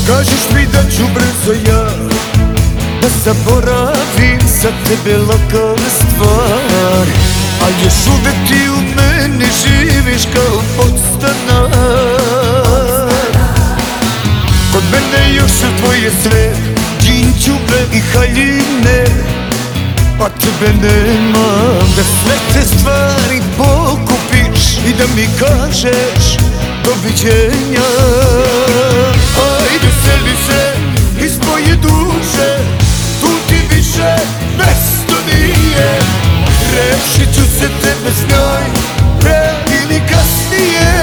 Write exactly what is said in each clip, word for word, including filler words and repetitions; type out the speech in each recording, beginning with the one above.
Kažeš mi da ću brzo ja da zaboravim za tebe laka stvar, a još uvek ti u meni živiš kao podstanar. Kod mene još su tvoje sve džinđube i haljine, a tebe nema. Da sve te stvari pokupiš i da mi kažeš doviđenja. Ajde seli se iz moje duše, tu ti više mesto nije. Rešit ću se tebe, znaj, pre ili kasnije.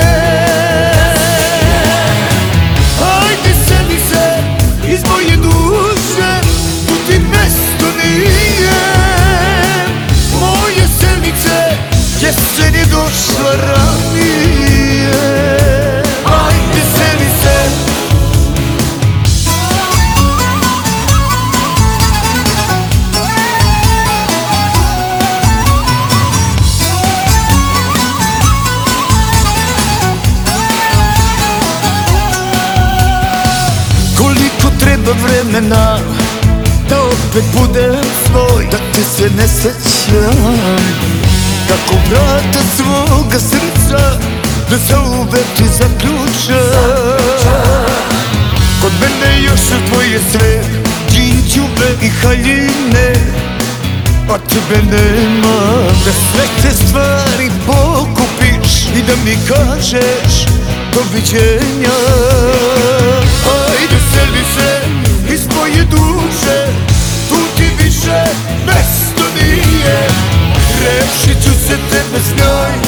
Ajde seli se iz moje duše, tu ti mesto nije. Moja selice jesen je došla ranije. Ajde seli se. Treba vremena da opet budem svoj, da te se ne sećam, kako vrata svoga srca da zauvek ti zaključam. Kod mene još su tvoje sve džinđube i haljine, a tebe nema. Da sve te stvari pokupiš i da mi kažeš doviđenja. Ajde seli se iz moje duše, tu ti više mesto nije. Rešit ću se tebe, znaj,